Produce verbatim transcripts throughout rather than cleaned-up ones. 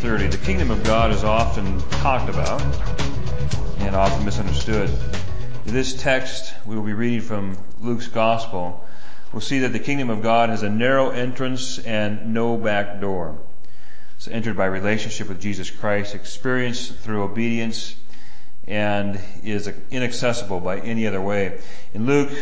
thirty. The kingdom of God is often talked about and often misunderstood. In this text, we will be reading from Luke's Gospel. We'll see that the kingdom of God has a narrow entrance and no back door. It's entered by relationship with Jesus Christ, experienced through obedience, and is inaccessible by any other way. In Luke,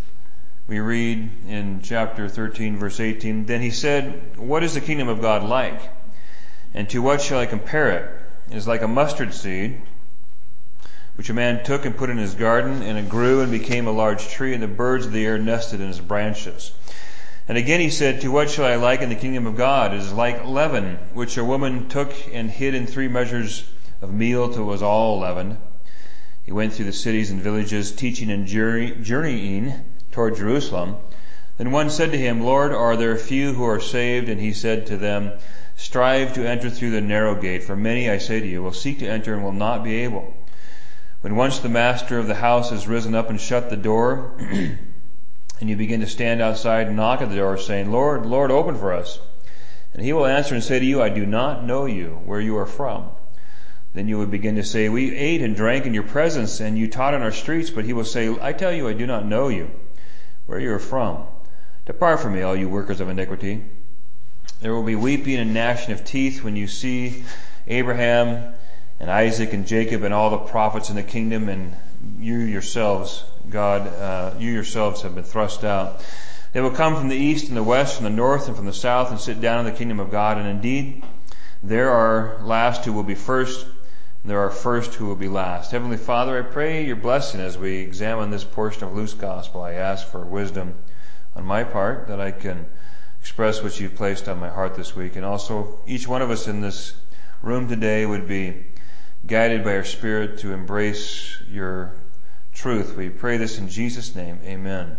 we read in chapter thirteen, verse eighteen, "Then he said, 'What is the kingdom of God like? And to what shall I compare it? It is like a mustard seed, which a man took and put in his garden, and it grew and became a large tree, and the birds of the air nested in its branches.' And again he said, 'To what shall I liken the kingdom of God? It is like leaven, which a woman took and hid in three measures of meal till it was all leavened.' He went through the cities and villages, teaching and journeying toward Jerusalem. Then one said to him, 'Lord, are there few who are saved?' And he said to them, 'Strive to enter through the narrow gate, for many, I say to you, will seek to enter and will not be able. When once the master of the house has risen up and shut the door, and you begin to stand outside and knock at the door, saying, Lord, Lord, open for us. And he will answer and say to you, I do not know you, where you are from. Then you would begin to say, we ate and drank in your presence, and you taught in our streets. But he will say, I tell you, I do not know you, where you are from. Depart from me, all you workers of iniquity. There will be weeping and gnashing of teeth when you see Abraham and Isaac and Jacob and all the prophets in the kingdom, and you yourselves, God, uh, you yourselves have been thrust out. They will come from the east and the west, from the north and from the south, and sit down in the kingdom of God. And indeed, there are last who will be first, and there are first who will be last. Heavenly Father, I pray your blessing as we examine this portion of Luke's Gospel. I ask for wisdom on my part, that I can express what you've placed on my heart this week. And also, each one of us in this room today would be guided by your Spirit to embrace your truth. We pray this in Jesus' name. Amen.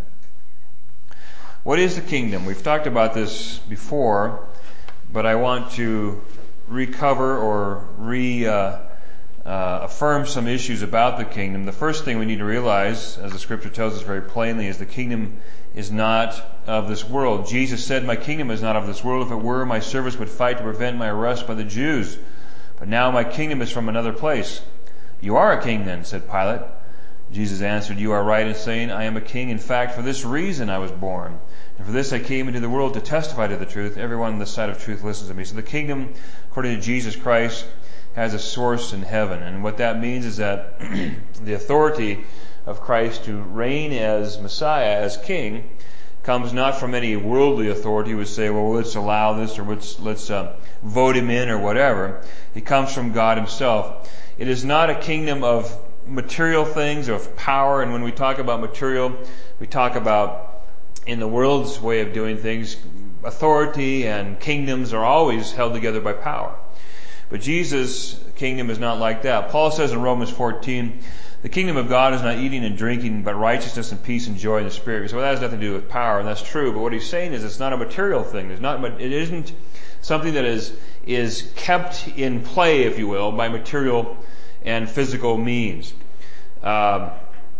What is the kingdom? We've talked about this before, but I want to recover or re uh, uh, affirm some issues about the kingdom. The first thing we need to realize, as the Scripture tells us very plainly, is the kingdom is not of this world. Jesus said, my kingdom is not of this world. If it were, my servants would fight to prevent my arrest by the Jews. But now my kingdom is from another place. You are a king then, said Pilate. Jesus answered, you are right in saying, I am a king. In fact, for this reason I was born. And for this I came into the world, to testify to the truth. Everyone on the side of truth listens to me. So the kingdom, according to Jesus Christ, has a source in heaven. And what that means is that the authority of Christ to reign as Messiah, as king, comes not from any worldly authority who would say, well, let's allow this, or let's, let's uh, vote him in, or whatever. It comes from God himself. It is not a kingdom of material things, of power. And when we talk about material, we talk about, in the world's way of doing things, authority and kingdoms are always held together by power. But Jesus' kingdom is not like that. Paul says in Romans fourteen, the kingdom of God is not eating and drinking, but righteousness and peace and joy in the Spirit. So well, that has nothing to do with power, and that's true. But what he's saying is it's not a material thing. It's not, it isn't something that is is kept in play, if you will, by material and physical means. Um,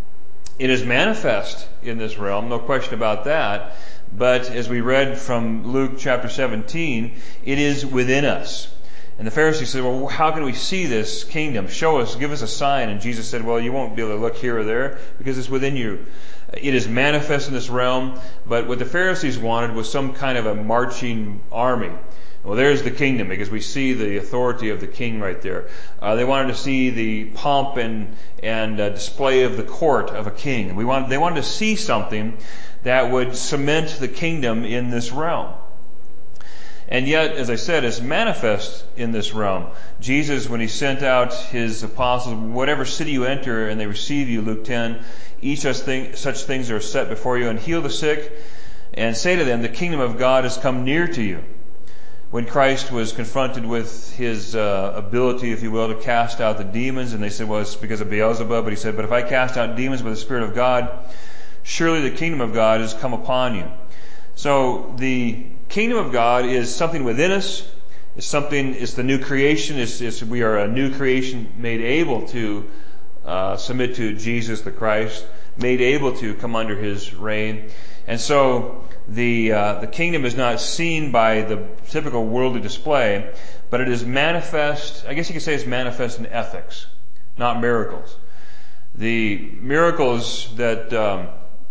it is manifest in this realm, no question about that. But as we read from Luke chapter seventeen, it is within us. And the Pharisees said, well, how can we see this kingdom? Show us, give us a sign. And Jesus said, well, you won't be able to look here or there because it's within you. It is manifest in this realm. But what the Pharisees wanted was some kind of a marching army. Well, there's the kingdom, because we see the authority of the king right there. Uh, they wanted to see the pomp and and uh, display of the court of a king. We want, they wanted to see something that would cement the kingdom in this realm. And yet, as I said, it's manifest in this realm. Jesus, when he sent out his apostles, whatever city you enter and they receive you, Luke ten, each such, thing, such things are set before you, and heal the sick, and say to them, the kingdom of God has come near to you. When Christ was confronted with his uh, ability, if you will, to cast out the demons, and they said, well, it's because of Beelzebub, but he said, but if I cast out demons by the Spirit of God, surely the kingdom of God has come upon you. So the kingdom of God is something within us. It's something, it's the new creation. It's, it's, we are a new creation made able to uh, submit to Jesus the Christ, made able to come under his reign. And so the uh, the kingdom is not seen by the typical worldly display, but it is manifest, I guess you could say it's manifest in ethics, not miracles. The miracles that um,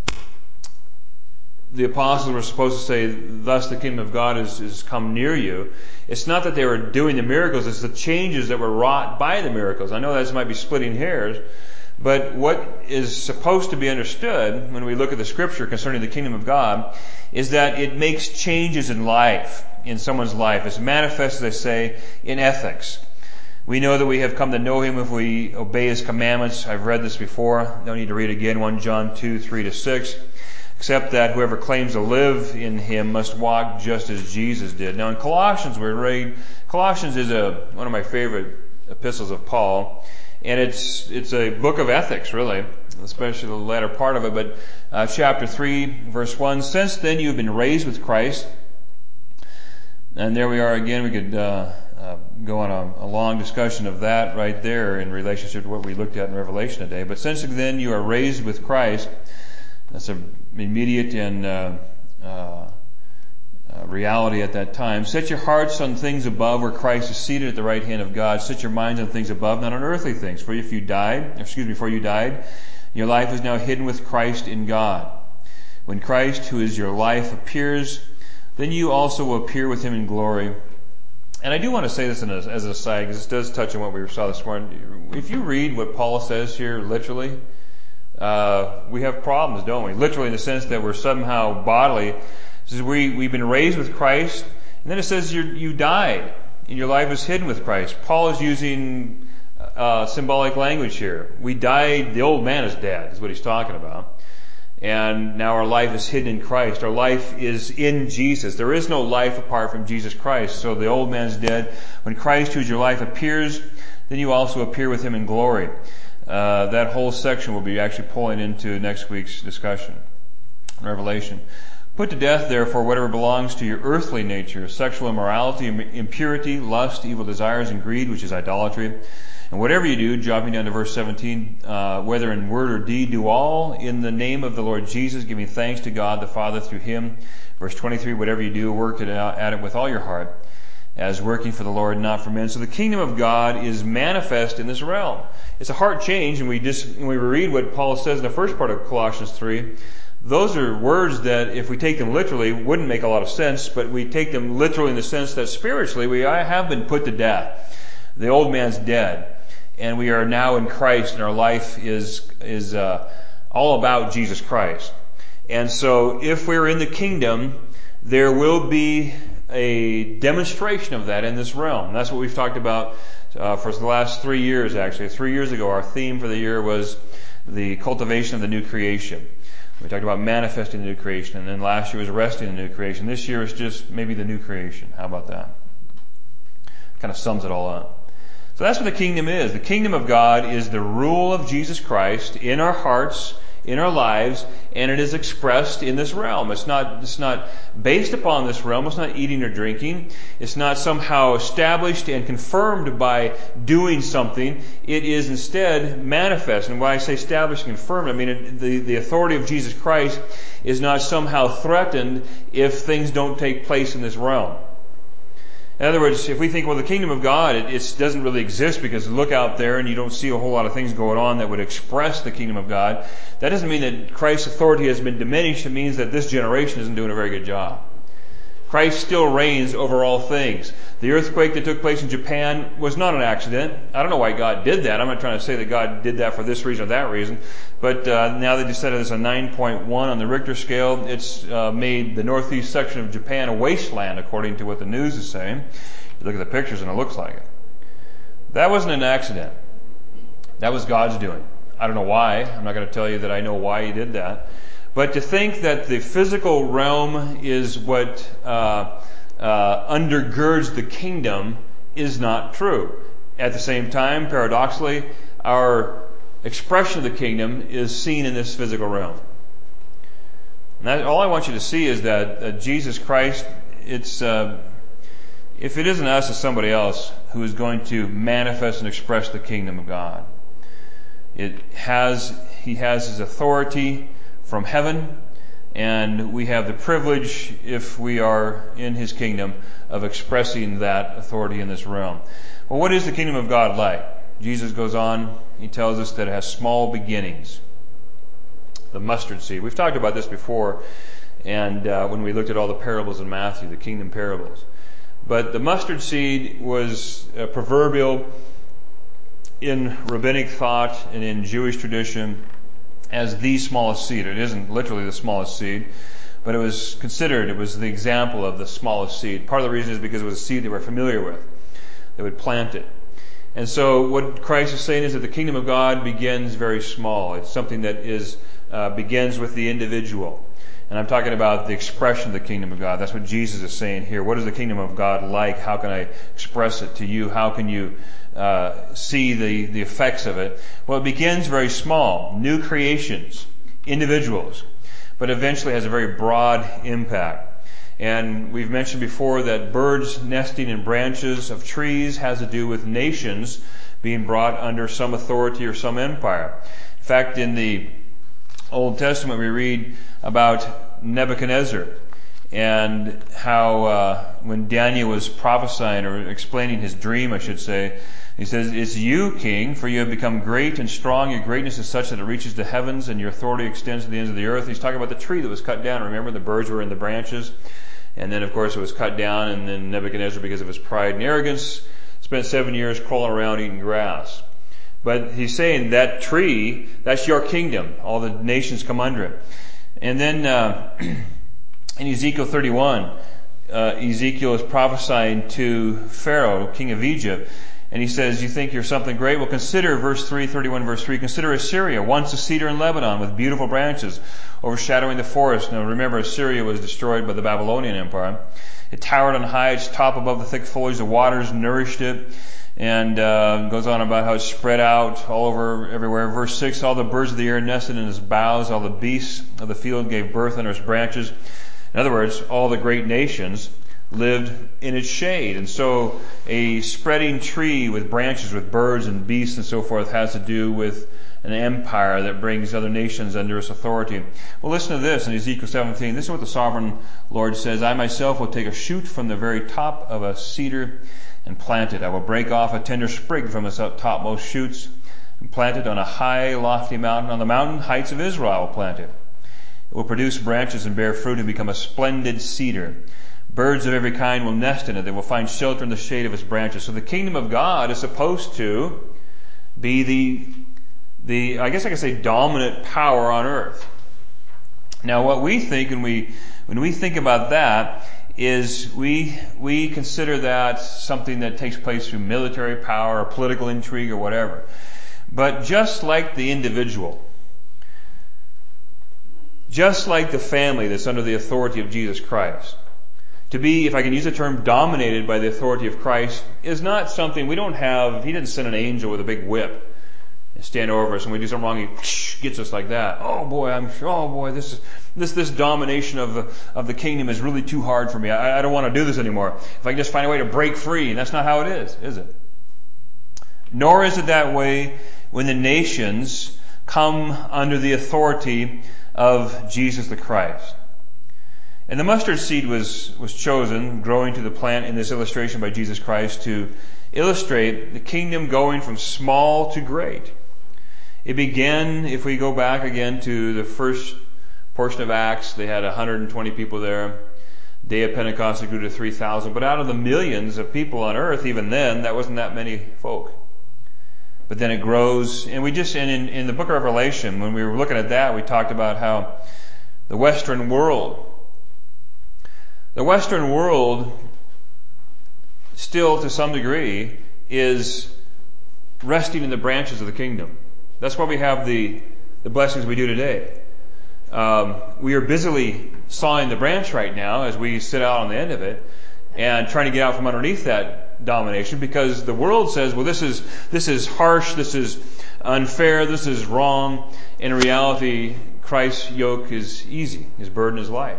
the apostles were supposed to say, thus the kingdom of God is, is come near you, it's not that they were doing the miracles, it's the changes that were wrought by the miracles. I know that might be splitting hairs, but what is supposed to be understood when we look at the scripture concerning the kingdom of God is that it makes changes in life, in someone's life. It's manifest, as I say, in ethics. We know that we have come to know Him if we obey His commandments. I've read this before. Don't need to read it again. First John two, three to six. Except that whoever claims to live in Him must walk just as Jesus did. Now in Colossians, we read, Colossians is a, one of my favorite epistles of Paul. And it's, it's a book of ethics, really, especially the latter part of it. But, uh, chapter three, verse one, since then you have been raised with Christ. And there we are again. We could, uh, uh go on a, a long discussion of that right there in relationship to what we looked at in Revelation today. But since then you are raised with Christ, that's an immediate and, uh, uh, Uh, reality at that time. Set your hearts on things above where Christ is seated at the right hand of God. Set your minds on things above, not on earthly things. For if you died, excuse me, before you died, your life is now hidden with Christ in God. When Christ, who is your life, appears, then you also will appear with Him in glory. And I do want to say this in a, as an aside, because this does touch on what we saw this morning. If you read what Paul says here literally, uh, we have problems, don't we? Literally in the sense that we're somehow bodily. It says we, we've been raised with Christ, and then it says you're, you died, and your life is hidden with Christ. Paul is using uh, symbolic language here. We died, the old man is dead, is what he's talking about. And now our life is hidden in Christ. Our life is in Jesus. There is no life apart from Jesus Christ. So the old man's dead. When Christ, who is your life, appears, then you also appear with Him in glory. Uh, that whole section will be actually pulling into next week's discussion, Revelation. Put to death, therefore, whatever belongs to your earthly nature, sexual immorality, impurity, lust, evil desires, and greed, which is idolatry. And whatever you do, dropping down to verse seventeen, uh, whether in word or deed, do all in the name of the Lord Jesus, giving thanks to God the Father through Him. Verse twenty-three, whatever you do, work it out, at it with all your heart, as working for the Lord, not for men. So the kingdom of God is manifest in this realm. It's a heart change, and we just, when we read what Paul says in the first part of Colossians three, those are words that, if we take them literally, wouldn't make a lot of sense, but we take them literally in the sense that spiritually we have been put to death. The old man's dead, and we are now in Christ, and our life is is uh, all about Jesus Christ. And so, if we're in the kingdom, there will be a demonstration of that in this realm. That's what we've talked about uh, for the last three years, actually. Three years ago, our theme for the year was the cultivation of the new creation. We talked about manifesting the new creation, and then last year was resting in the new creation. This year is just maybe the new creation. How about that? Kind of sums it all up. So that's what the kingdom is. The kingdom of God is the rule of Jesus Christ in our hearts, in our lives, and it is expressed in this realm. It's not, it's not based upon this realm. It's not eating or drinking. It's not somehow established and confirmed by doing something. It is instead manifest. And when I say established and confirmed, I mean it, the, the authority of Jesus Christ is not somehow threatened if things don't take place in this realm. In other words, if we think, well, the kingdom of God, it, it doesn't really exist because look out there and you don't see a whole lot of things going on that would express the kingdom of God, that doesn't mean that Christ's authority has been diminished. It means that this generation isn't doing a very good job. Christ still reigns over all things. The earthquake that took place in Japan was not an accident. I don't know why God did that. I'm not trying to say that God did that for this reason or that reason. But uh, now they decided it's a nine point one on the Richter scale. It's uh, made the northeast section of Japan a wasteland, according to what the news is saying. You look at the pictures and it looks like it. That wasn't an accident. That was God's doing. I don't know why. I'm not going to tell you that I know why He did that. But to think that the physical realm is what uh, uh, undergirds the kingdom is not true. At the same time, paradoxically, our expression of the kingdom is seen in this physical realm. And that, all I want you to see is that uh, Jesus Christ, it's uh, if it isn't us, it's somebody else who is going to manifest and express the kingdom of God. It has He has His authority from heaven, And we have the privilege, if we are in His kingdom, of expressing that authority in this realm. Well, what is the kingdom of God like? Jesus goes on, He tells us that it has small beginnings. The mustard seed. We've talked about this before, and uh, when we looked at all the parables in Matthew, the kingdom parables. But the mustard seed was uh, proverbial in rabbinic thought and in Jewish tradition as the smallest seed. It isn't literally the smallest seed, but it was considered, it was the example of the smallest seed. Part of the reason is because it was a seed they were familiar with. They would plant it. And so what Christ is saying is that the kingdom of God begins very small. It's something that is uh, begins with the individual. And I'm talking about the expression of the kingdom of God. That's what Jesus is saying here. What is the kingdom of God like? How can I express it to you? How can you uh, see the, the effects of it? Well, it begins very small. New creations, individuals, but eventually has a very broad impact. And we've mentioned before that birds nesting in branches of trees has to do with nations being brought under some authority or some empire. In fact, in the Old Testament we read about Nebuchadnezzar and how uh, when Daniel was prophesying or explaining his dream, I should say, he says, "It's you, king, for you have become great and strong. Your greatness is such that it reaches the heavens and your authority extends to the ends of the earth." He's talking about the tree that was cut down. Remember, the birds were in the branches. And then, of course, it was cut down, and then Nebuchadnezzar, because of his pride and arrogance, spent seven years crawling around eating grass. But he's saying that tree, that's your kingdom. All the nations come under it. And then uh, in Ezekiel thirty-one, uh, Ezekiel is prophesying to Pharaoh, king of Egypt, and he says, "You think you're something great? Well, consider, verse three, thirty-one verse three, consider Assyria, once a cedar in Lebanon with beautiful branches, overshadowing the forest." Now remember, Assyria was destroyed by the Babylonian Empire. It towered on high, its top above the thick foliage, the waters nourished it, and uh, goes on about how it's spread out all over everywhere. Verse six, all the birds of the air nested in its boughs, all the beasts of the field gave birth under its branches. In other words, all the great nations lived in its shade. And so a spreading tree with branches, with birds and beasts and so forth, has to do with an empire that brings other nations under its authority. Well, listen to this in Ezekiel seventeen. This is what the sovereign Lord says. "I myself will take a shoot from the very top of a cedar and plant it. I will break off a tender sprig from its topmost shoots and plant it on a high, lofty mountain. On the mountain heights of Israel I will plant it. It will produce branches and bear fruit and become a splendid cedar. Birds of every kind will nest in it. They will find shelter in the shade of its branches." So the kingdom of God is supposed to be the, the, I guess I could say, dominant power on earth. Now what we think, and we, when we think about that, is we, we consider that something that takes place through military power or political intrigue or whatever. But just like the individual, just like the family that's under the authority of Jesus Christ, to be, if I can use the term, dominated by the authority of Christ is not something, we don't have, He didn't send an angel with a big whip and stand over us and we do something wrong, He gets us like that. Oh boy, I'm sure, oh boy, this is, this, this domination of the, of the kingdom is really too hard for me. I, I don't want to do this anymore. If I can just find a way to break free, and that's not how it is, is it? Nor is it that way when the nations come under the authority of Jesus the Christ. And the mustard seed was, was chosen, growing to the plant in this illustration by Jesus Christ, to illustrate the kingdom going from small to great. It began, if we go back again to the first portion of Acts, they had one hundred twenty people there. Day of Pentecost, it grew to three thousand. But out of the millions of people on earth, even then, that wasn't that many folk. But then it grows, and we just, and in, in the book of Revelation, when we were looking at that, we talked about how the Western world, The Western world still, to some degree, is resting in the branches of the kingdom. That's why we have the, the blessings we do today. Um, we are busily sawing the branch right now as we sit out on the end of it and trying to get out from underneath that domination, because the world says, well, this is, this is harsh, this is unfair, this is wrong. In reality, Christ's yoke is easy. His burden is light.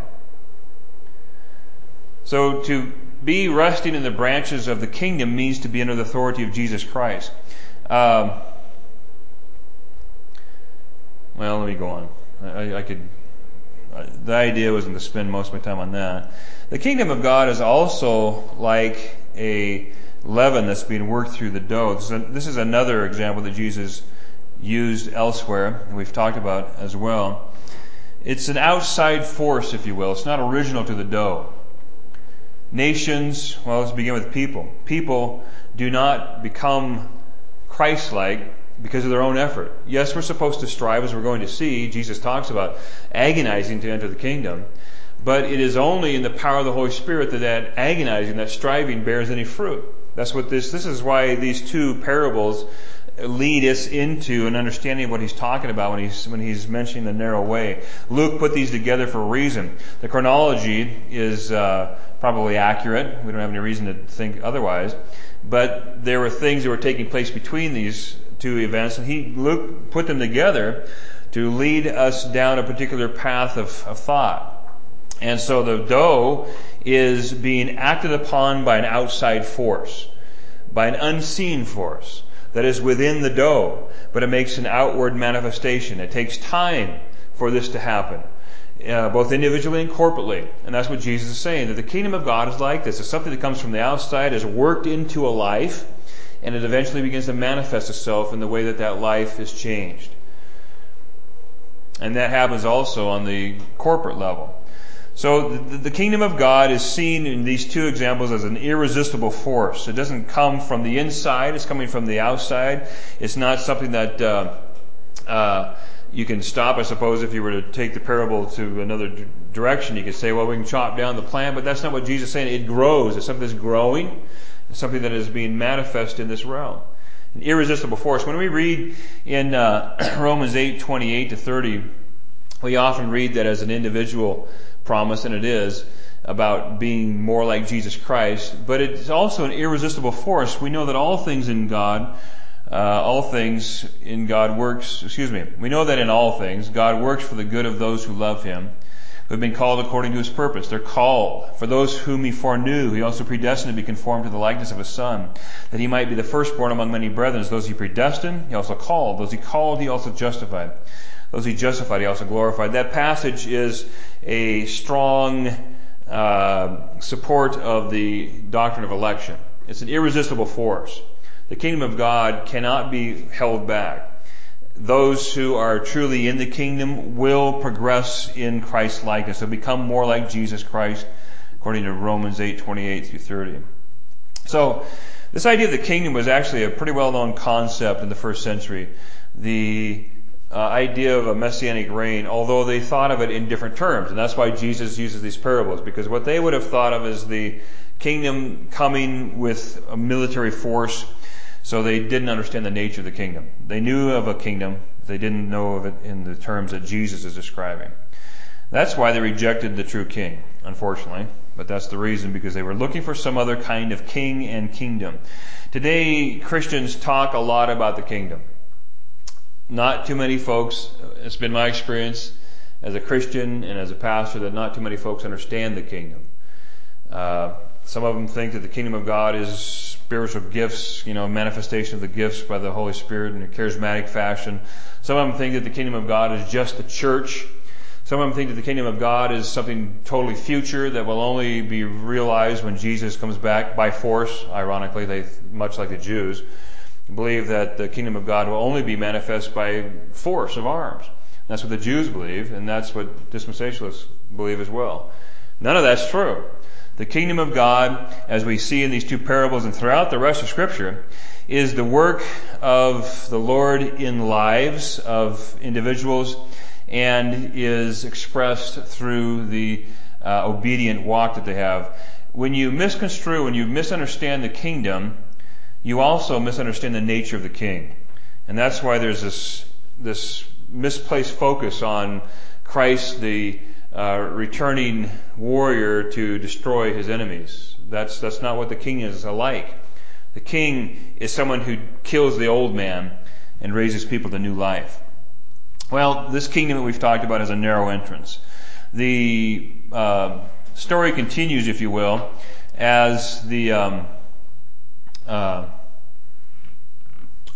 So to be resting in the branches of the kingdom means to be under the authority of Jesus Christ. Um, well, let me go on. I, I could the idea wasn't to spend most of my time on that. The kingdom of God is also like a leaven that's being worked through the dough. This is, a, this is another example that Jesus used elsewhere, and we've talked about as well. It's an outside force, if you will. It's not original to the dough. Nations, well, let's begin with people. People do not become Christ-like because of their own effort. Yes, we're supposed to strive, as we're going to see. Jesus talks about agonizing to enter the kingdom. But it is only in the power of the Holy Spirit that that agonizing, that striving bears any fruit. That's what this, this is why these two parables lead us into an understanding of what he's talking about when he's, when he's mentioning the narrow way. Luke put these together for a reason. The chronology is, uh, probably accurate. We don't have any reason to think otherwise. But there were things that were taking place between these two events, and he, Luke put them together to lead us down a particular path of, of thought. And so the dough is being acted upon by an outside force, by an unseen force that is within the dough, but it makes an outward manifestation. It takes time for this to happen, uh, both individually and corporately. And that's what Jesus is saying, that the kingdom of God is like this. It's something that comes from the outside, is worked into a life, and it eventually begins to manifest itself in the way that that life is changed. And that happens also on the corporate level. So the, the kingdom of God is seen in these two examples as an irresistible force. It doesn't come from the inside, it's coming from the outside. It's not something that uh, uh, you can stop. I suppose if you were to take the parable to another d- direction, you could say, well, we can chop down the plant, but that's not what Jesus is saying. It grows. It's something that's growing. It's something that is being manifest in this realm. An irresistible force. When we read in uh, Romans eight, twenty-eight to thirty, we often read that as an individual promise, and it is, about being more like Jesus Christ, but it's also an irresistible force. We know that all things in God, uh, all things in God works, excuse me, we know that in all things, God works for the good of those who love Him, who have been called according to His purpose. They're called. For those whom He foreknew, He also predestined to be conformed to the likeness of His Son, that He might be the firstborn among many brethren. Those He predestined, He also called. Those He called, He also justified. Those He justified, He also glorified. That passage is a strong uh, support of the doctrine of election. It's an irresistible force. The kingdom of God cannot be held back. Those who are truly in the kingdom will progress in Christ's likeness. They'll become more like Jesus Christ, according to Romans eight, twenty-eight through thirty. So, this idea of the kingdom was actually a pretty well-known concept in the first century. The uh, idea of a messianic reign, although they thought of it in different terms. And that's why Jesus uses these parables, because what they would have thought of as the kingdom coming with a military force, so they didn't understand the nature of the kingdom. They knew of a kingdom, but they didn't know of it in the terms that Jesus is describing. That's why they rejected the true king, unfortunately. But that's the reason, because they were looking for some other kind of king and kingdom. Today, Christians talk a lot about the kingdom. Not too many folks, it's been my experience as a Christian and as a pastor, that not too many folks understand the kingdom. Uh, some of them think that the kingdom of God is spiritual gifts, you know, manifestation of the gifts by the Holy Spirit in a charismatic fashion. Some of them think that the kingdom of God is just the church. Some of them think that the kingdom of God is something totally future that will only be realized when Jesus comes back by force. Ironically, they, much like the Jews, believe that the kingdom of God will only be manifest by force of arms. That's what the Jews believe, and that's what dispensationalists believe as well. None of that's true. The kingdom of God, as we see in these two parables and throughout the rest of Scripture, is the work of the Lord in lives of individuals and is expressed through the uh, obedient walk that they have. When you misconstrue, when you misunderstand the kingdom, you also misunderstand the nature of the king. And that's why there's this this misplaced focus on Christ, the uh, returning warrior to destroy his enemies. That's that's not what the king is alike. The king is someone who kills the old man and raises people to new life. Well, this kingdom that we've talked about is a narrow entrance. The uh, story continues, if you will, as the um, uh,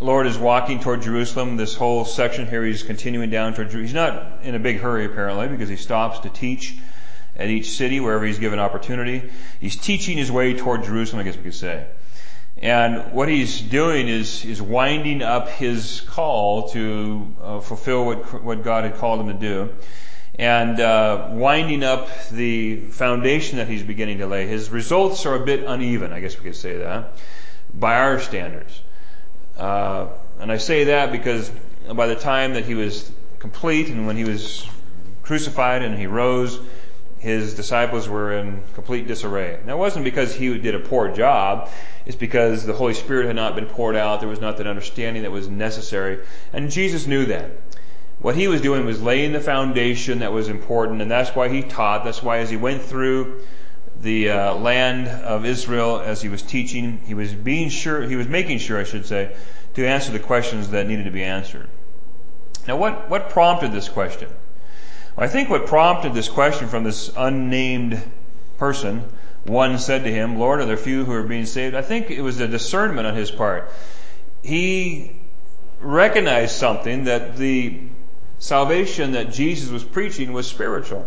Lord is walking toward Jerusalem. This whole section here, he's continuing down toward Jerusalem. He's not in a big hurry, apparently, because he stops to teach at each city wherever he's given opportunity. He's teaching his way toward Jerusalem, I guess we could say. And what he's doing is, is winding up his call to uh, fulfill what, what God had called him to do. And uh, winding up the foundation that he's beginning to lay. His results are a bit uneven, I guess we could say that, by our standards. Uh, and I say that because by the time that he was complete and when he was crucified and he rose, his disciples were in complete disarray. Now, it wasn't because he did a poor job. It's because the Holy Spirit had not been poured out. There was not that understanding that was necessary. And Jesus knew that. What he was doing was laying the foundation that was important, and that's why he taught. That's why as he went through the uh, land of Israel, as he was teaching, he was being sure, he was making sure, I should say, to answer the questions that needed to be answered. Now, what, what prompted this question? Well, I think what prompted this question from this unnamed person, one said to him, "Lord, are there few who are being saved?" I think it was a discernment on his part. He recognized something, that the salvation that Jesus was preaching was spiritual.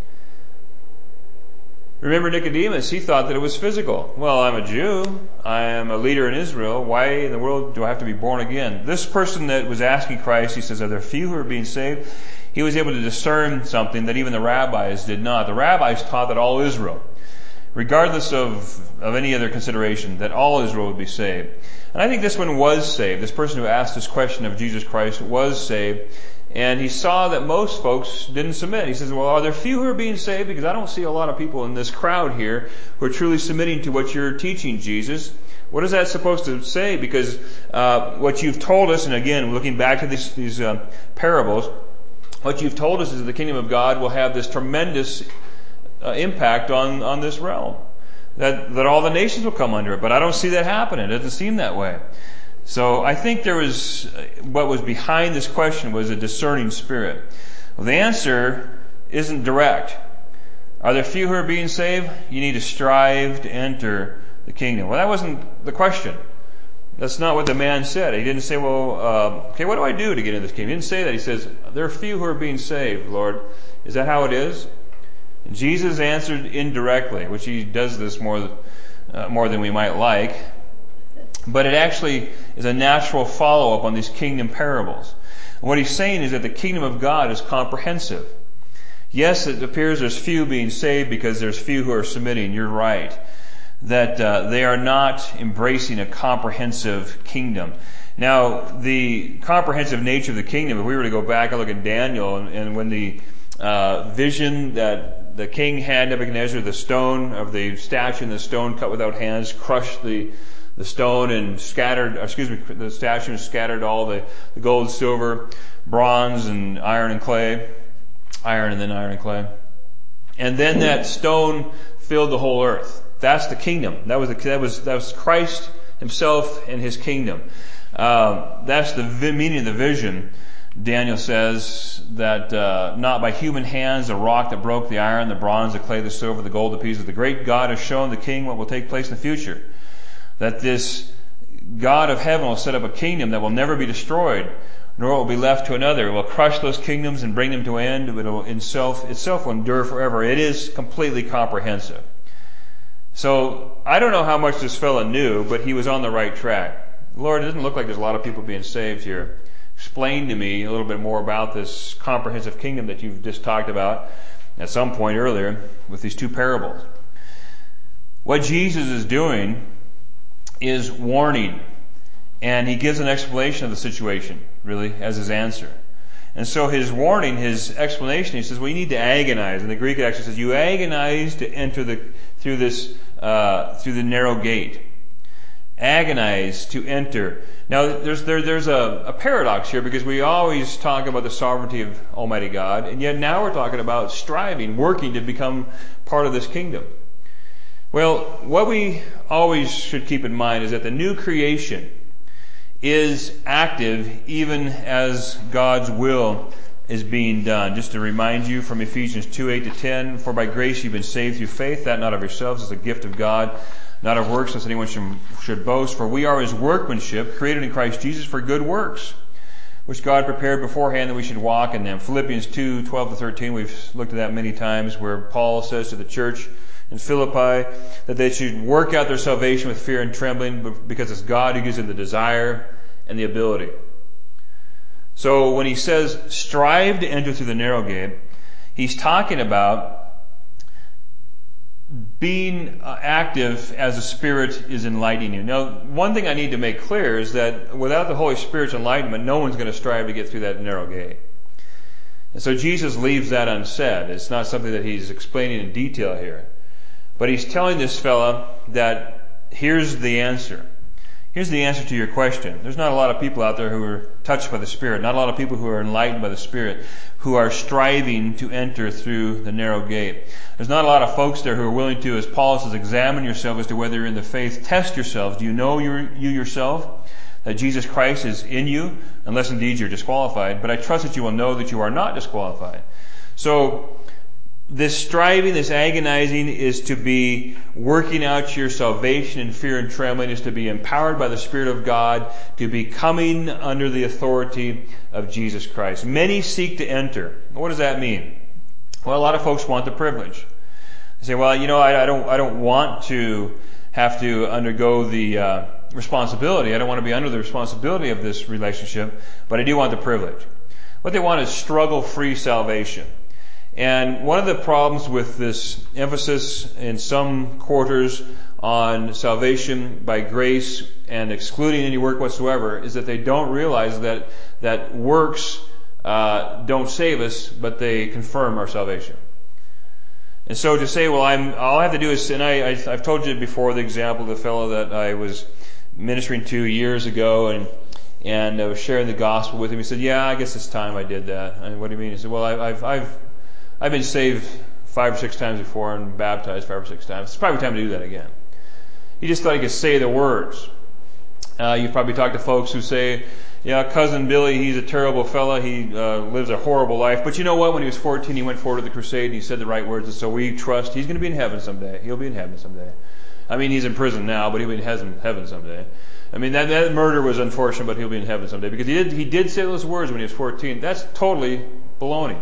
Remember Nicodemus, he thought that it was physical. Well, I'm a Jew. I am a leader in Israel. Why in the world do I have to be born again? This person that was asking Christ, he says, are there few who are being saved? He was able to discern something that even the rabbis did not. The rabbis taught that all Israel, regardless of, of any other consideration, that all Israel would be saved. And I think this one was saved. This person who asked this question of Jesus Christ was saved. And he saw that most folks didn't submit. He says, well, are there few who are being saved? Because I don't see a lot of people in this crowd here who are truly submitting to what you're teaching, Jesus. What is that supposed to say? Because uh, what you've told us, and again, looking back to these, these uh, parables, what you've told us is that the kingdom of God will have this tremendous uh, impact on, on this realm. That, that all the nations will come under it. But I don't see that happening. It doesn't seem that way. So I think there was, what was behind this question was a discerning spirit. Well, the answer isn't direct. Are there few who are being saved? You need to strive to enter the kingdom. Well, that wasn't the question. That's not what the man said. He didn't say, well, uh, okay, what do I do to get into this kingdom? He didn't say that. He says, there are few who are being saved, Lord. Is that how it is? And Jesus answered indirectly, which he does this more, uh, more than we might like. But it actually is a natural follow-up on these kingdom parables. And what he's saying is that the kingdom of God is comprehensive. Yes, it appears there's few being saved because there's few who are submitting. You're right. That uh, they are not embracing a comprehensive kingdom. Now, the comprehensive nature of the kingdom, if we were to go back and look at Daniel, and, and when the uh, vision that the king had, Nebuchadnezzar, the stone of the statue and the stone cut without hands, crushed the the stone and scattered, excuse me, the statue and scattered all the, the gold, silver, bronze, and iron and clay. Iron and then iron and clay. And then that stone filled the whole earth. That's the kingdom. That was the, that was that was Christ himself and his kingdom. Uh, that's the vi- meaning of the vision. Daniel says that uh, not by human hands, the rock that broke the iron, the bronze, the clay, the silver, the gold, the pieces. The great God has shown the king what will take place in the future. That this God of heaven will set up a kingdom that will never be destroyed, nor will be left to another. It will crush those kingdoms and bring them to an end. It will itself, itself will endure forever. It is completely comprehensive. So, I don't know how much this fellow knew, but he was on the right track. Lord, it doesn't look like there's a lot of people being saved here. Explain to me a little bit more about this comprehensive kingdom that you've just talked about at some point earlier with these two parables. What Jesus is doing is warning, and he gives an explanation of the situation, really, as his answer. And so his warning, his explanation, he says, well, you need to agonize. And the Greek actually says, you agonize to enter the through this uh through the narrow gate. Agonize to enter. Now, there's there, there's a, a paradox here, because we always talk about the sovereignty of Almighty God, and yet now we're talking about striving, working to become part of this kingdom. Well, what we always should keep in mind is that the new creation is active even as God's will is being done. Just to remind you from Ephesians two, eight to ten, for by grace you've been saved through faith, that not of yourselves is a gift of God, not of works, lest anyone should, should boast. For we are his workmanship, created in Christ Jesus for good works, which God prepared beforehand that we should walk in them. Philippians two, twelve to thirteen, we've looked at that many times, where Paul says to the church in Philippi that they should work out their salvation with fear and trembling, because it's God who gives them the desire and the ability. So when he says strive to enter through the narrow gate, he's talking about being active as the Spirit is enlightening you. Now, one thing I need to make clear is that without the Holy Spirit's enlightenment, no one's going to strive to get through that narrow gate. And so Jesus leaves that unsaid. It's not something that he's explaining in detail here. But he's telling this fella that here's the answer. Here's the answer to your question. There's not a lot of people out there who are touched by the Spirit, not a lot of people who are enlightened by the Spirit, who are striving to enter through the narrow gate. There's not a lot of folks there who are willing to, as Paul says, examine yourself as to whether you're in the faith. Test yourselves. Do you know you you yourself that Jesus Christ is in you? Unless indeed you're disqualified. But I trust that you will know that you are not disqualified. So, this striving, this agonizing is to be working out your salvation in fear and trembling, is to be empowered by the Spirit of God, to be coming under the authority of Jesus Christ. Many seek to enter. What does that mean? Well, a lot of folks want the privilege. They say, well, you know, I, I don't, I don't want to have to undergo the uh, responsibility. I don't want to be under the responsibility of this relationship, but I do want the privilege. What they want is struggle-free salvation. And one of the problems with this emphasis in some quarters on salvation by grace and excluding any work whatsoever is that they don't realize that that works uh, don't save us, but they confirm our salvation. And so to say, well, I'm all I have to do is, and I, I I've told you before the example of the fellow that I was ministering to years ago, and and I was sharing the gospel with him. He said, "Yeah, I guess it's time I did that." And what do you mean? He said, "Well, I, I've I've I've been saved five or six times before and baptized five or six times. It's probably time to do that again." He just thought he could say the words. Uh, you've probably talked to folks who say, yeah, cousin Billy, he's a terrible fella. He uh, lives a horrible life. But you know what? When he was fourteen, he went forward to the crusade and he said the right words. And so we trust he's going to be in heaven someday. He'll be in heaven someday. I mean, he's in prison now, but he'll be in heaven, heaven someday. I mean, that, that murder was unfortunate, but he'll be in heaven someday. Because he did, he did say those words when he was fourteen. That's totally baloney.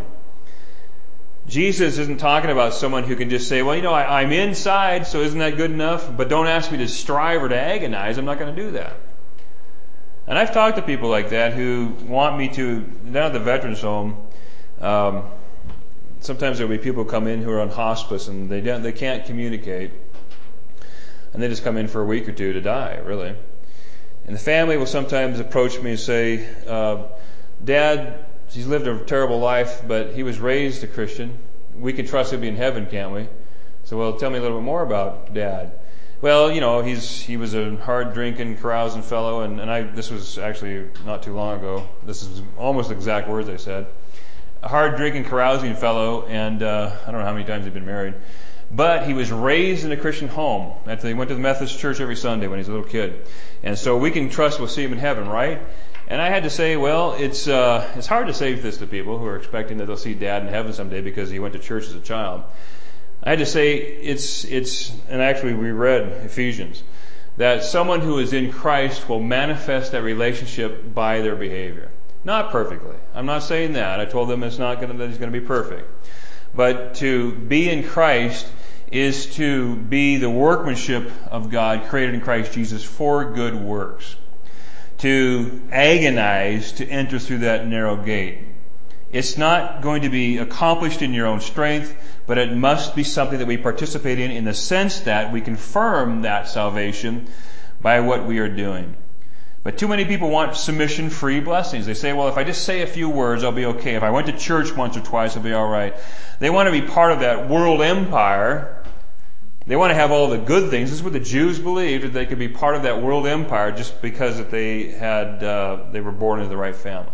Jesus isn't talking about someone who can just say, well, you know, I, I'm inside, so isn't that good enough? But don't ask me to strive or to agonize. I'm not going to do that. And I've talked to people like that who want me to, down at the veterans home, um, sometimes there'll be people come in who are on hospice and they don't, they can't communicate. And they just come in for a week or two to die, really. And the family will sometimes approach me and say, uh, Dad, he's lived a terrible life, but he was raised a Christian. We can trust he'll be in heaven, can't we? So, well, tell me a little bit more about Dad. Well, you know, he's he was a hard drinking, carousing fellow, and, and I this was actually not too long ago. This is almost the exact words I said. A hard drinking, carousing fellow, and uh, I don't know how many times he'd been married. But he was raised in a Christian home. He went to the Methodist church every Sunday when he was a little kid. And so we can trust we'll see him in heaven, right? And I had to say, well, it's uh, it's hard to say this to people who are expecting that they'll see Dad in heaven someday because he went to church as a child. I had to say, it's, it's, and actually we read Ephesians, that someone who is in Christ will manifest that relationship by their behavior. Not perfectly. I'm not saying that. I told them it's not going to, that he's going to be perfect. But to be in Christ is to be the workmanship of God created in Christ Jesus for good works. To agonize to enter through that narrow gate. It's not going to be accomplished in your own strength, but it must be something that we participate in in the sense that we confirm that salvation by what we are doing. But too many people want submission-free blessings. They say, well, if I just say a few words, I'll be okay. If I went to church once or twice, I'll be all right. They want to be part of that world empire. They want to have all the good things. This is what the Jews believed, that they could be part of that world empire just because that they had uh, they were born into the right family.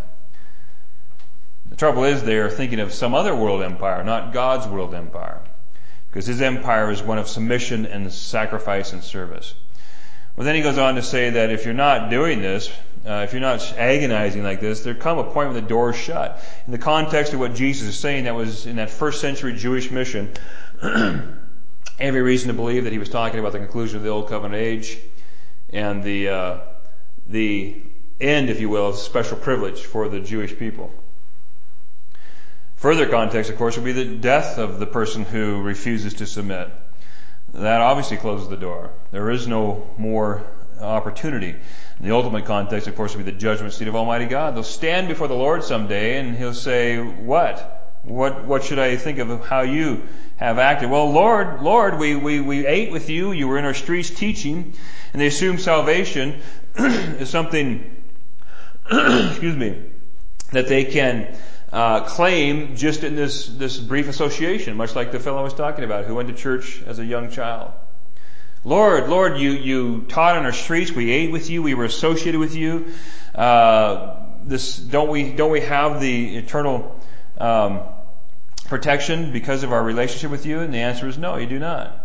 The trouble is they are thinking of some other world empire, not God's world empire. Because His empire is one of submission and sacrifice and service. Well, then he goes on to say that if you're not doing this, uh, if you're not agonizing like this, there come a point when the door is shut. In the context of what Jesus is saying, that was in that first century Jewish mission, every reason to believe that he was talking about the conclusion of the Old Covenant age and the uh, the end, if you will, of special privilege for the Jewish people. Further context, of course, would be the death of the person who refuses to submit. That obviously closes the door. There is no more opportunity. The ultimate context, of course, would be the judgment seat of Almighty God. They'll stand before the Lord someday, and He'll say, "What? What? What should I think of how you have acted?" Well, Lord, Lord, we we we ate with you. You were in our streets teaching, and they assume salvation is something, excuse me, that they can uh, claim just in this this brief association, much like the fellow I was talking about who went to church as a young child. Lord, Lord, you, you taught on our streets. We ate with you. We were associated with you. Uh, this, don't we, don't we have the eternal, um, protection because of our relationship with you? And the answer is no, you do not.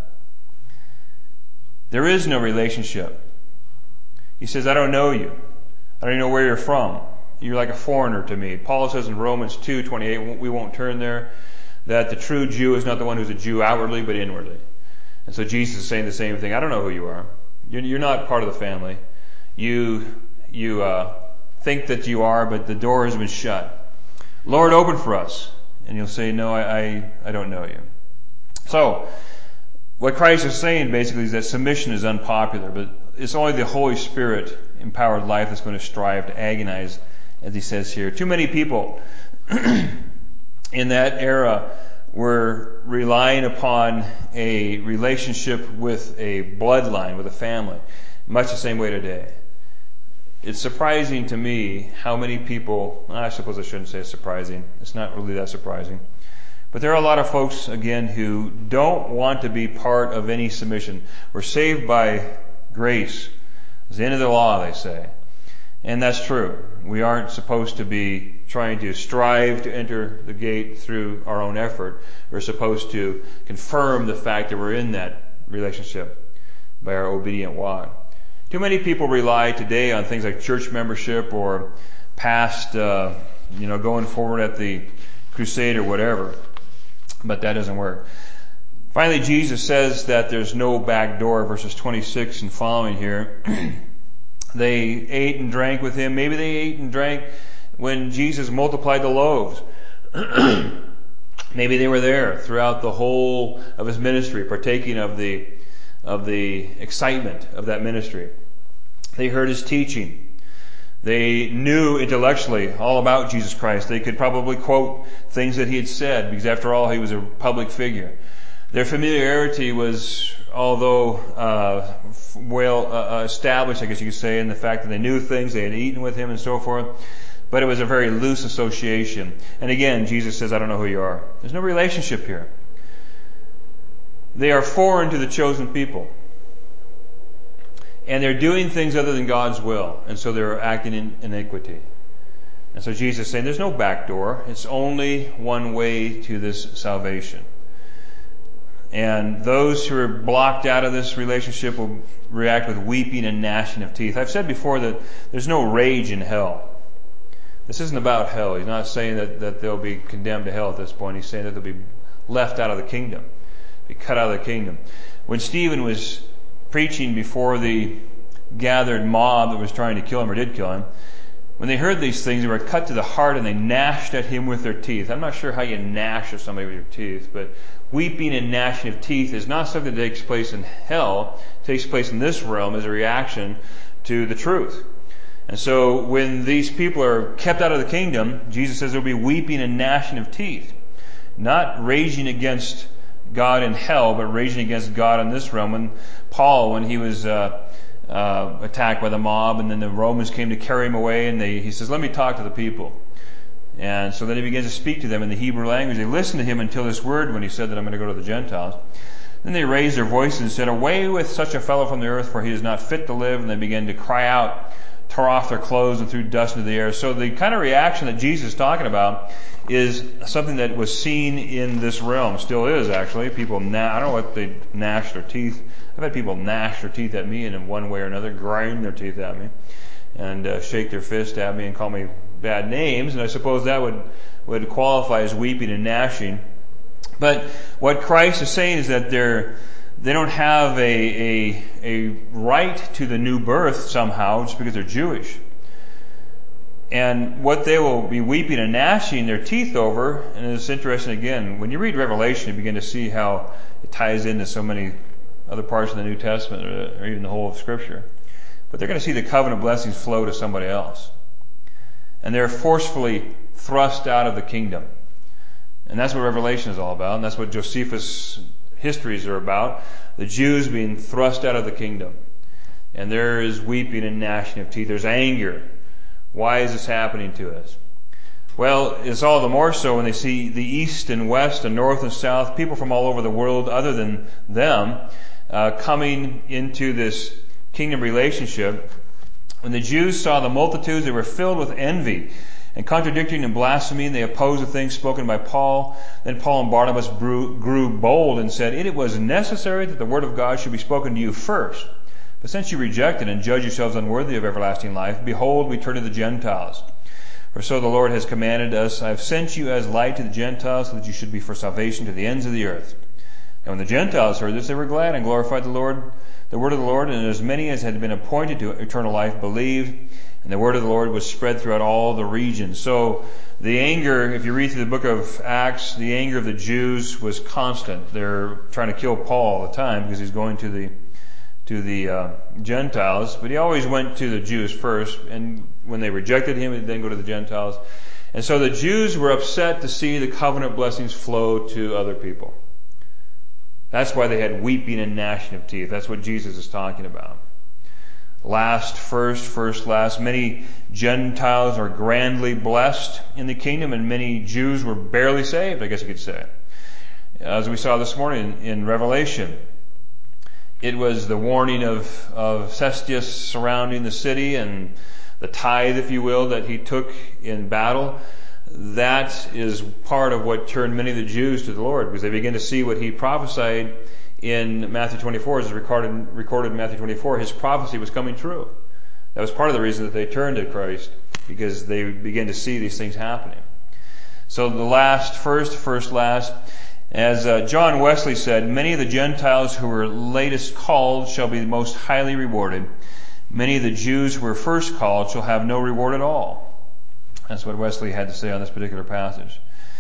There is no relationship. He says, I don't know you. I don't even know where you're from. You're like a foreigner to me. Paul says in Romans two twenty-eight, we won't turn there, that the true Jew is not the one who's a Jew outwardly, but inwardly. And so Jesus is saying the same thing. I don't know who you are. You're, you're not part of the family. You you uh, think that you are, but the door has been shut. Lord, open for us. And you'll say, no, I, I, I don't know you. So, what Christ is saying basically is that submission is unpopular, but it's only the Holy Spirit empowered life that's going to strive to agonize, as he says here. Too many people in that era were relying upon a relationship with a bloodline, with a family, much the same way today. It's surprising to me how many people, I suppose I shouldn't say it's surprising, it's not really that surprising, but there are a lot of folks, again, who don't want to be part of any submission. We're saved by grace. It's the end of the law, they say. And that's true. We aren't supposed to be trying to strive to enter the gate through our own effort. We're supposed to confirm the fact that we're in that relationship by our obedient walk. Too many people rely today on things like church membership or past, uh, you know, going forward at the crusade or whatever. But that doesn't work. Finally, Jesus says that there's no back door, verses twenty-six and following here. They ate and drank with him. Maybe they ate and drank when Jesus multiplied the loaves. Maybe they were there throughout the whole of his ministry, partaking of the of the excitement of that ministry. They heard his teaching. They knew intellectually all about Jesus Christ. They could probably quote things that he had said, because after all, he was a public figure. Their familiarity was, although uh, well uh, established, I guess you could say, in the fact that they knew things, they had eaten with him and so forth, but it was a very loose association. And again, Jesus says, I don't know who you are. There's no relationship here. They are foreign to the chosen people. And they're doing things other than God's will, and so they're acting in iniquity. And so Jesus is saying there's no back door. It's only one way to this salvation. And those who are blocked out of this relationship will react with weeping and gnashing of teeth. I've said before that there's no rage in hell. This isn't about hell. He's not saying that, that they'll be condemned to hell at this point. He's saying that they'll be left out of the kingdom, be cut out of the kingdom. When Stephen was preaching before the gathered mob that was trying to kill him or did kill him, when they heard these things, they were cut to the heart and they gnashed at him with their teeth. I'm not sure how you gnash at somebody with your teeth, but weeping and gnashing of teeth is not something that takes place in hell. It takes place in this realm as a reaction to the truth. And so when these people are kept out of the kingdom, Jesus says there will be weeping and gnashing of teeth. Not raging against God in hell, but raging against God in this realm. When Paul, when he was uh, uh, attacked by the mob, and then the Romans came to carry him away, and they, he says, let me talk to the people. And so then he begins to speak to them in the Hebrew language. They listened to him until this word when he said that I'm going to go to the Gentiles. Then they raised their voices and said, away with such a fellow from the earth, for he is not fit to live. And they began to cry out, tore off their clothes and threw dust into the air. So the kind of reaction that Jesus is talking about is something that was seen in this realm. Still is, actually. People, gna- I don't know what they gnash their teeth. I've had people gnash their teeth at me and in one way or another grind their teeth at me and uh, shake their fist at me and call me bad names. And I suppose that would, would qualify as weeping and gnashing. But what Christ is saying is that they're, they don't have a, a, a right to the new birth somehow just because they're Jewish. And what they will be weeping and gnashing their teeth over, and it's interesting again, when you read Revelation, you begin to see how it ties into so many other parts of the New Testament, or, or even the whole of Scripture. But they're going to see the covenant blessings flow to somebody else. And they're forcefully thrust out of the kingdom. And that's what Revelation is all about, and that's what Josephus' histories are about. The Jews being thrust out of the kingdom. And there is weeping and gnashing of teeth. There's anger. Why is this happening to us? Well, it's all the more so when they see the east and west and north and south, people from all over the world other than them, uh, coming into this kingdom relationship. When the Jews saw the multitudes, they were filled with envy and contradicting and blaspheming. They opposed the things spoken by Paul. Then Paul and Barnabas grew, grew bold and said, "It was necessary that the word of God should be spoken to you first. But since you reject it and judge yourselves unworthy of everlasting life, behold, we turn to the Gentiles. For so the Lord has commanded us, I have sent you as light to the Gentiles, so that you should be for salvation to the ends of the earth." And when the Gentiles heard this, they were glad and glorified the Lord, the word of the Lord, and as many as had been appointed to eternal life believed. And the word of the Lord was spread throughout all the regions. So the anger, if you read through the book of Acts, the anger of the Jews was constant. They're trying to kill Paul all the time because he's going to the to the uh, Gentiles, but he always went to the Jews first, and when they rejected him, he'd then go to the Gentiles. And so the Jews were upset to see the covenant blessings flow to other people. That's why they had weeping and gnashing of teeth. That's what Jesus is talking about. Last, first, first, last. Many Gentiles are grandly blessed in the kingdom, and many Jews were barely saved, I guess you could say. As we saw this morning in Revelation, it was the warning of, of Cestius surrounding the city and the tithe, if you will, that he took in battle. That is part of what turned many of the Jews to the Lord, because they began to see what he prophesied in Matthew twenty-four, as recorded, recorded in Matthew twenty-four. His prophecy was coming true. That was part of the reason that they turned to Christ, because they began to see these things happening. So the last first, first last. As uh, John Wesley said, many of the Gentiles who were latest called shall be most highly rewarded. Many of the Jews who were first called shall have no reward at all. That's what Wesley had to say on this particular passage.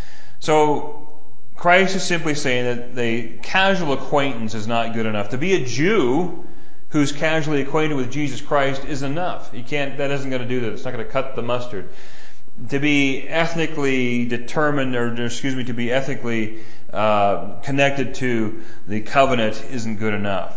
So Christ is simply saying that the casual acquaintance is not good enough. To be a Jew who's casually acquainted with Jesus Christ is enough. You can't. That isn't going to do that. It's not going to cut the mustard. To be ethnically determined, or excuse me, to be ethically Uh, connected to the covenant isn't good enough.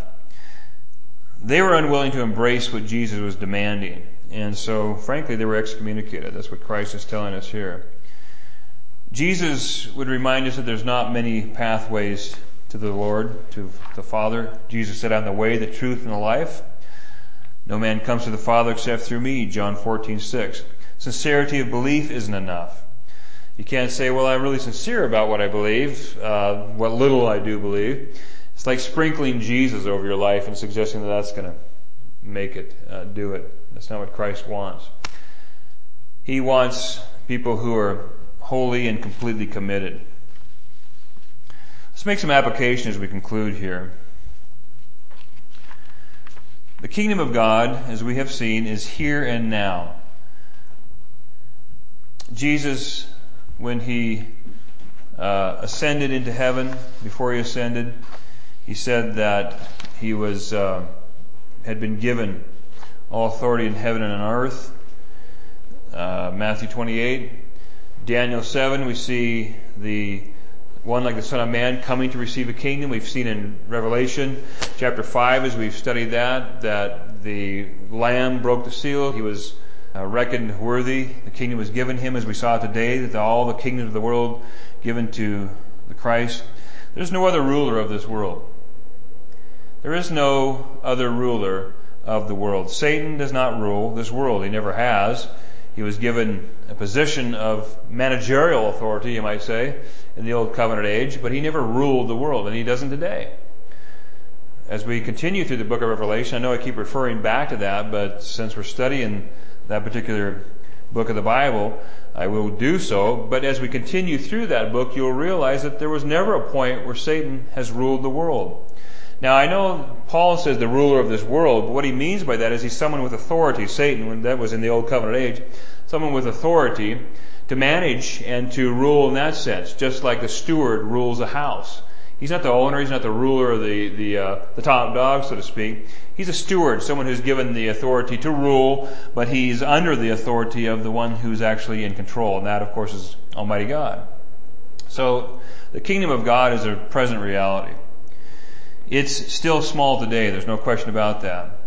They were unwilling to embrace what Jesus was demanding. And so, frankly, they were excommunicated. That's what Christ is telling us here. Jesus would remind us that there's not many pathways to the Lord, to the Father. Jesus said, "I'm the way, the truth, and the life. No man comes to the Father except through me," John fourteen six. Sincerity of belief isn't enough. You can't say, "Well, I'm really sincere about what I believe, uh, what little I do believe." It's like sprinkling Jesus over your life and suggesting that that's going to make it, uh, do it. That's not what Christ wants. He wants people who are wholly and completely committed. Let's make some application as we conclude here. The kingdom of God, as we have seen, is here and now. Jesus, when he uh, ascended into heaven, before he ascended, he said that he was uh, had been given all authority in heaven and on earth. Uh, Matthew twenty-eight, Daniel seven, we see the one like the Son of Man coming to receive a kingdom. We've seen in Revelation chapter five, as we've studied that, that the Lamb broke the seal. He was Uh, reckoned worthy. The kingdom was given him, as we saw today, that all the kingdoms of the world given to the Christ. There's no other ruler of this world. There is no other ruler of the world. Satan does not rule this world. He never has. He was given a position of managerial authority, you might say, in the Old Covenant age, but he never ruled the world, and he doesn't today. As we continue through the book of Revelation, I know I keep referring back to that, but since we're studying that particular book of the Bible, I will do so. But as we continue through that book, you'll realize that there was never a point where Satan has ruled the world. Now I know Paul says the ruler of this world, but what he means by that is he's someone with authority. Satan, when that was in the Old Covenant age, someone with authority to manage and to rule in that sense, just like the steward rules a house. He's not the owner, he's not the ruler or the, the, uh, the top dog, so to speak. He's a steward, someone who's given the authority to rule, but he's under the authority of the one who's actually in control, and that, of course, is Almighty God. So, the kingdom of God is a present reality. It's still small today, there's no question about that.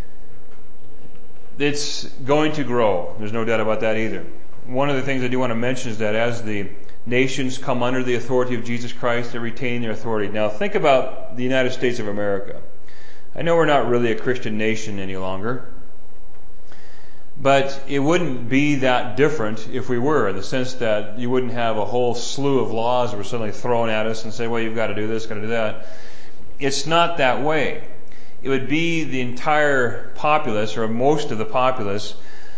It's going to grow, there's no doubt about that either. One of the things I do want to mention is that as the nations come under the authority of Jesus Christ, they retain their authority. Now think about the United States of America. I know we're not really a Christian nation any longer, but it wouldn't be that different if we were, in the sense that you wouldn't have a whole slew of laws that were suddenly thrown at us and say, well, you've got to do this, got to do that. It's not that way. It would be the entire populace, or most of the populace,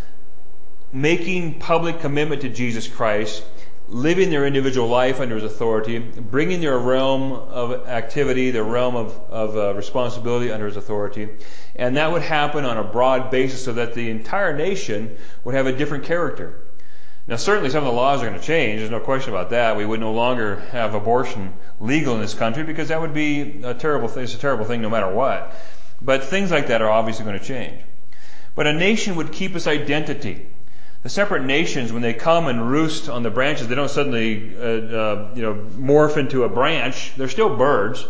making public commitment to Jesus Christ, living their individual life under His authority, bringing their realm of activity, their realm of, of uh, responsibility under His authority. And that would happen on a broad basis so that the entire nation would have a different character. Now certainly some of the laws are going to change, there's no question about that. We would no longer have abortion legal in this country because that would be a terrible thing. It's a terrible thing no matter what. But things like that are obviously going to change. But a nation would keep its identity. The separate nations, when they come and roost on the branches, they don't suddenly, uh, uh, you know, morph into a branch. They're still birds,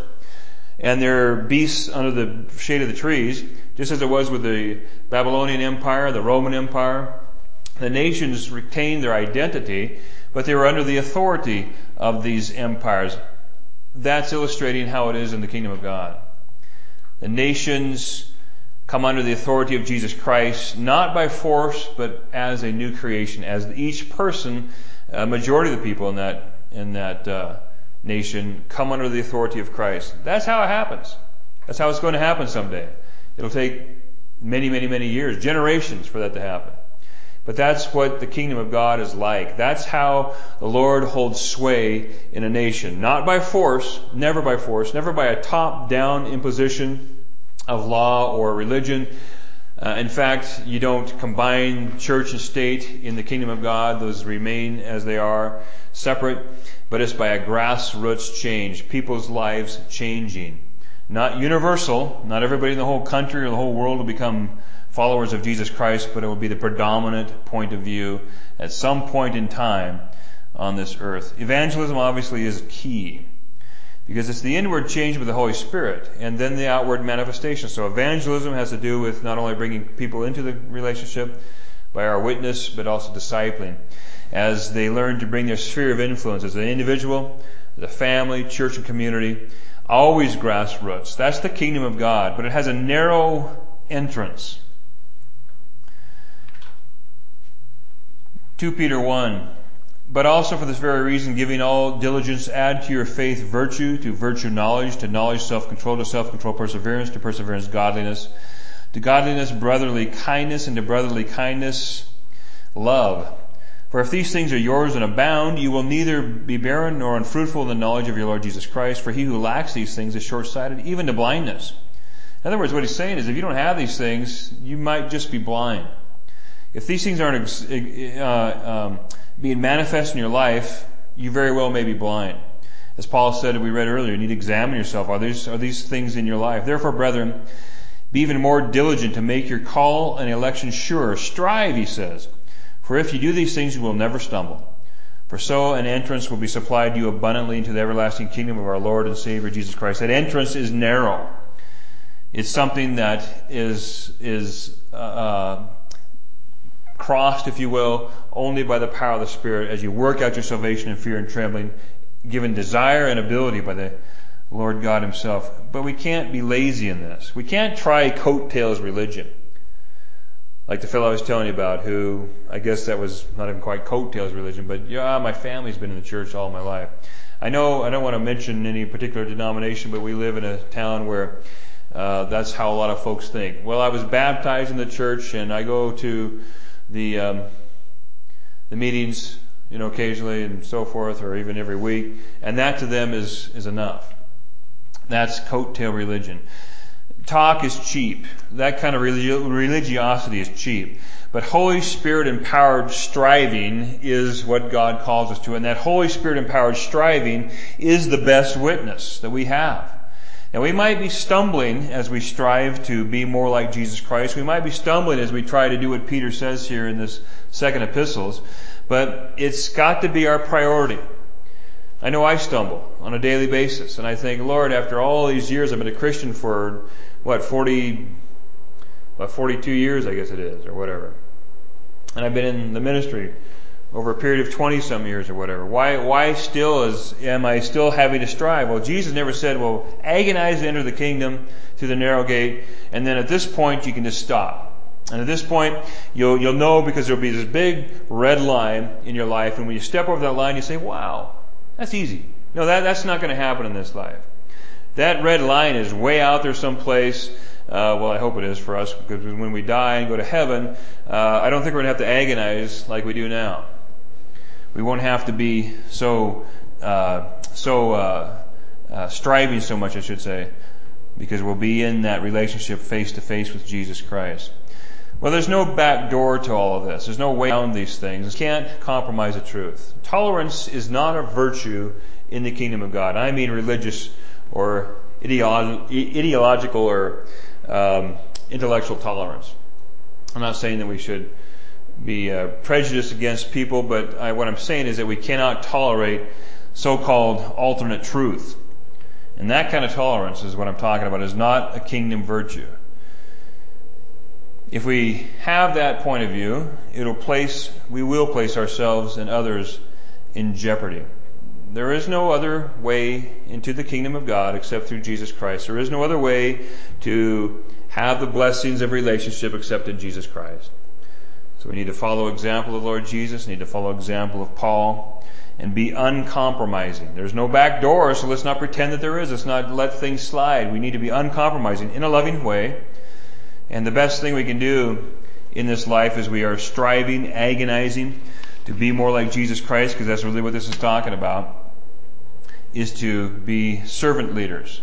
and they're beasts under the shade of the trees, just as it was with the Babylonian Empire, the Roman Empire. The nations retained their identity, but they were under the authority of these empires. That's illustrating how it is in the kingdom of God. The nations come under the authority of Jesus Christ, not by force, but as a new creation, as each person, a majority of the people in that in that uh, nation, come under the authority of Christ. That's how it happens. That's how it's going to happen someday. It'll take many, many, many years, generations for that to happen. But that's what the kingdom of God is like. That's how the Lord holds sway in a nation. Not by force, never by force, never by a top-down imposition of law or religion. Uh, in fact, you don't combine church and state in the kingdom of God. Those remain as they are, separate. But it's by a grassroots change, people's lives changing. Not universal. Not everybody in the whole country or the whole world will become followers of Jesus Christ, but it will be the predominant point of view at some point in time on this earth. Evangelism obviously is key, because it's the inward change with the Holy Spirit and then the outward manifestation. So evangelism has to do with not only bringing people into the relationship by our witness, but also discipling, as they learn to bring their sphere of influence as an individual, the family, church, and community. Always grassroots. That's the kingdom of God, but it has a narrow entrance. Second Peter one, but also for this very reason, giving all diligence, add to your faith virtue, to virtue knowledge, to knowledge self-control, to self-control perseverance, to perseverance godliness, to godliness brotherly kindness, and to brotherly kindness love. For if these things are yours and abound, you will neither be barren nor unfruitful in the knowledge of your Lord Jesus Christ. For he who lacks these things is short-sighted, even to blindness. In other words, what he's saying is if you don't have these things, you might just be blind. If these things aren't uh, um, being manifest in your life, you very well may be blind. As Paul said, and we read earlier, you need to examine yourself. Are these, are these things in your life? Therefore, brethren, be even more diligent to make your call and election sure. Strive, he says. For if you do these things, you will never stumble. For so an entrance will be supplied to you abundantly into the everlasting kingdom of our Lord and Savior Jesus Christ. That entrance is narrow. It's something that is, is, uh, crossed, if you will, only by the power of the Spirit as you work out your salvation in fear and trembling, given desire and ability by the Lord God Himself. But we can't be lazy in this. We can't try coattails religion. Like the fellow I was telling you about, who, I guess that was not even quite coattails religion, but yeah, my family's been in the church all my life. I know, I don't want to mention any particular denomination, but we live in a town where uh, that's how a lot of folks think. Well, I was baptized in the church, and I go to the um, the meetings, you know, occasionally and so forth, or even every week, and that to them is is enough. That's coattail religion. Talk is cheap. That kind of religi- religiosity is cheap. But Holy Spirit empowered striving is what God calls us to. And that Holy Spirit empowered striving is the best witness that we have. Now we might be stumbling as we strive to be more like Jesus Christ. We might be stumbling as we try to do what Peter says here in this second epistles. But it's got to be our priority. I know I stumble on a daily basis. And I think, Lord, after all these years, I've been a Christian for, what, forty, what, forty-two years, I guess it is, or whatever. And I've been in the ministry over a period of twenty some years or whatever. Why, why still is, am I still having to strive? Well, Jesus never said, well, agonize to enter the kingdom through the narrow gate, and then at this point you can just stop. And at this point, you'll, you'll know because there'll be this big red line in your life, and when you step over that line, you say, wow, that's easy. No, that, that's not going to happen in this life. That red line is way out there someplace. Uh, well, I hope it is for us, because when we die and go to heaven, uh, I don't think we're going to have to agonize like we do now. We won't have to be so, uh, so, uh, uh, striving so much, I should say, because we'll be in that relationship face to face with Jesus Christ. Well, there's no back door to all of this. There's no way around these things. You can't compromise the truth. Tolerance is not a virtue in the kingdom of God. I mean religious or ideolo- ideological or um, intellectual tolerance. I'm not saying that we should be uh, prejudiced against people, but I, what I'm saying is that we cannot tolerate so-called alternate truth. And that kind of tolerance is what I'm talking about, is not a kingdom virtue. If we have that point of view, it'll place, we will place ourselves and others in jeopardy. There is no other way into the kingdom of God except through Jesus Christ. There is no other way to have the blessings of relationship except in Jesus Christ. So we need to follow example of the Lord Jesus, need to follow example of Paul, and be uncompromising. There's no back door, so let's not pretend that there is. Let's not let things slide. We need to be uncompromising in a loving way. And the best thing we can do in this life is we are striving, agonizing to be more like Jesus Christ, because that's really what this is talking about, is to be servant leaders,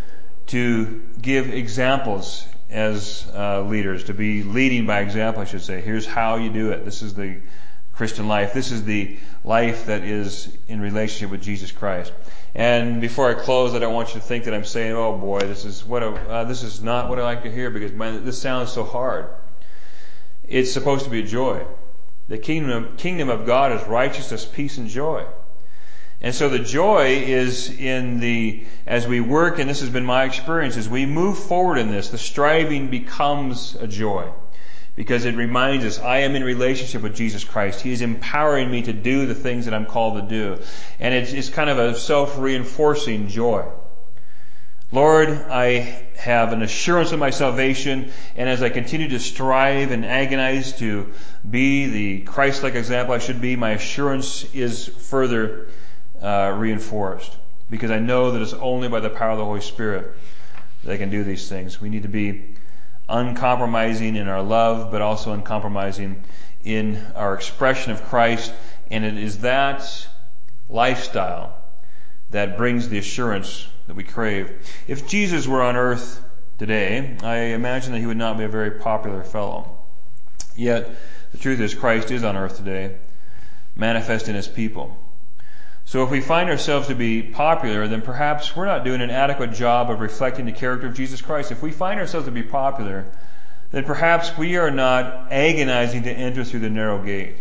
to give examples as uh, leaders, to be leading by example, I should say. Here's how you do it. This is the Christian life. This is the life that is in relationship with Jesus Christ. And before I close, I don't want you to think that I'm saying, "Oh boy, this is what a, uh, this is not what I like to hear," because man, this sounds so hard. It's supposed to be a joy. The kingdom of, kingdom of God is righteousness, peace, and joy. And so the joy is in the, as we work, and this has been my experience, as we move forward in this, the striving becomes a joy. Because it reminds us, I am in relationship with Jesus Christ. He is empowering me to do the things that I'm called to do. And it's, it's kind of a self-reinforcing joy. Lord, I have an assurance of my salvation, and as I continue to strive and agonize to be the Christ-like example I should be, my assurance is further uh, reinforced. Because I know that it's only by the power of the Holy Spirit that I can do these things. We need to be uncompromising in our love, but also uncompromising in our expression of Christ. And it is that lifestyle that brings the assurance that we crave. If Jesus were on earth today, I imagine that he would not be a very popular fellow. Yet, the truth is Christ is on earth today, manifest in his people. So if we find ourselves to be popular, then perhaps we're not doing an adequate job of reflecting the character of Jesus Christ. If we find ourselves to be popular, then perhaps we are not agonizing to enter through the narrow gate.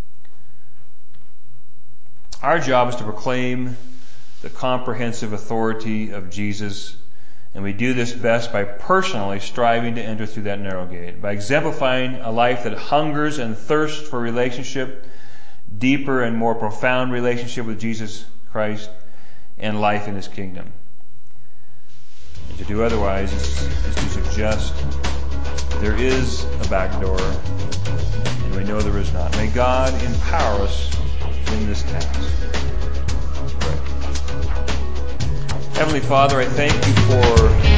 Our job is to proclaim the comprehensive authority of Jesus, and we do this best by personally striving to enter through that narrow gate, by exemplifying a life that hungers and thirsts for relationship, deeper and more profound relationship with Jesus Christ, and life in his kingdom. And to do otherwise is, is to suggest there is a back door, and we know there is not. May God empower us in this task. Pray. Heavenly Father, I thank you for